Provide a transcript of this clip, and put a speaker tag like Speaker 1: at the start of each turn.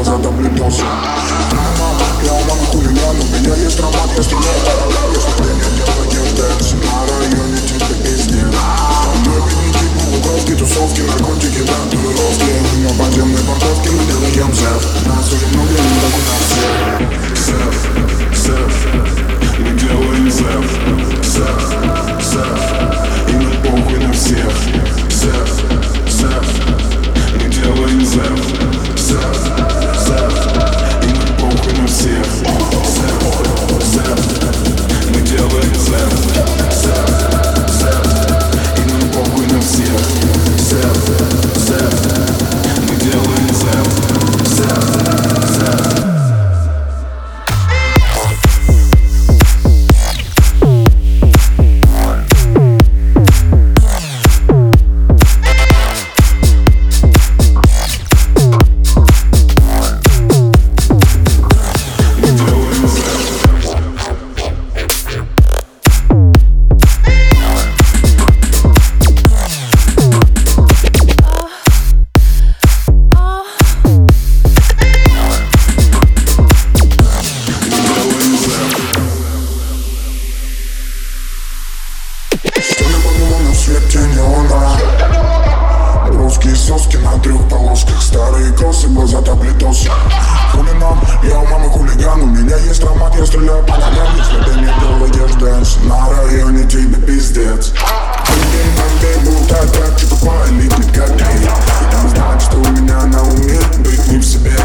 Speaker 1: глаза таблетосы. Я у мамы хулиган, у меня есть роман, я стреляю параллель. Если ты не делаешь дэнс, на районе тебе пиздец. Мы бедняки, полукровки, тусовки, наркотики, татуировки. На подземной парковке мы делаем зэф. Нас уже много, не так у нас зэф. Мы делаем зэф. И мы похуй на всех. Мы делаем зэф. И мы похуй на всех. Мы делаем зэф. И мы похуй на всех. Мы делаем зэф. Русские соски на 3 полосках, старые косы, глаза таблетосы. Хулинам, я у мамы хулиган, у меня есть роман, я стреляю по ногам. Если ты не делаешь дэнс, на районе тебе пиздец. Бей, будто так, типа по элитной коктейль. Там знать, что у меня на уме, быть не в себе.